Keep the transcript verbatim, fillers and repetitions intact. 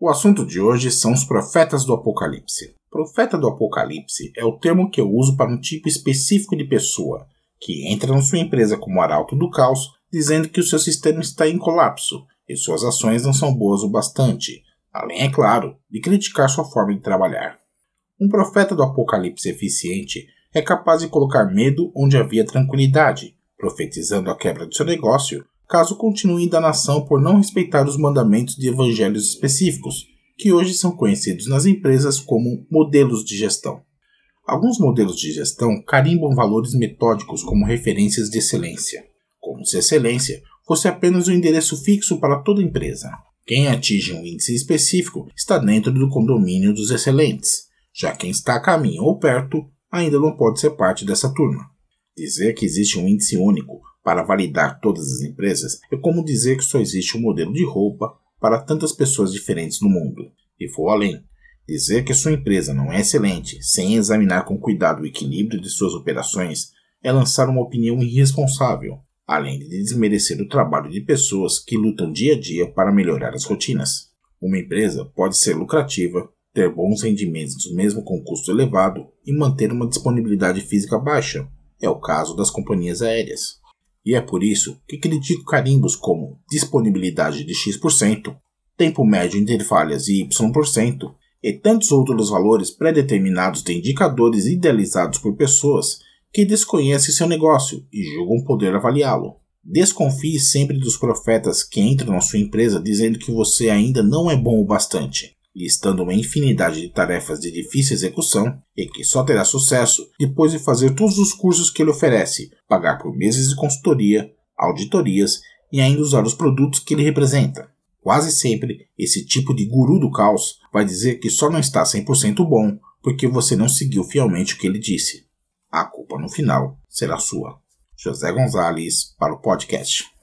O assunto de hoje são os profetas do Apocalipse. Profeta do Apocalipse é o termo que eu uso para um tipo específico de pessoa, que entra na sua empresa como arauto do caos, dizendo que o seu sistema está em colapso e suas ações não são boas o bastante, além, é claro, de criticar sua forma de trabalhar. Um profeta do Apocalipse eficiente é capaz de colocar medo onde havia tranquilidade, profetizando a quebra do seu negócio, caso continue da nação por não respeitar os mandamentos de evangelhos específicos, que hoje são conhecidos nas empresas como modelos de gestão. Alguns modelos de gestão carimbam valores metódicos como referências de excelência, como se excelência fosse apenas um endereço fixo para toda empresa. Quem atinge um índice específico está dentro do condomínio dos excelentes, já quem está a caminho ou perto ainda não pode ser parte dessa turma. Dizer que existe um índice único para validar todas as empresas é como dizer que só existe um modelo de roupa para tantas pessoas diferentes no mundo. E vou além. Dizer que sua empresa não é excelente sem examinar com cuidado o equilíbrio de suas operações é lançar uma opinião irresponsável, além de desmerecer o trabalho de pessoas que lutam dia a dia para melhorar as rotinas. Uma empresa pode ser lucrativa, ter bons rendimentos mesmo com custo elevado e manter uma disponibilidade física baixa. É o caso das companhias aéreas. E é por isso que critico carimbos como disponibilidade de X por cento, tempo médio entre falhas de Y por cento e tantos outros valores pré-determinados de indicadores idealizados por pessoas que desconhecem seu negócio e julgam poder avaliá-lo. Desconfie sempre dos profetas que entram na sua empresa dizendo que você ainda não é bom o bastante, listando uma infinidade de tarefas de difícil execução e que só terá sucesso depois de fazer todos os cursos que ele oferece, pagar por meses de consultoria, auditorias e ainda usar os produtos que ele representa. Quase sempre, esse tipo de guru do caos vai dizer que só não está cem por cento bom porque você não seguiu fielmente o que ele disse. A culpa no final será sua. José Gonzalez para o podcast.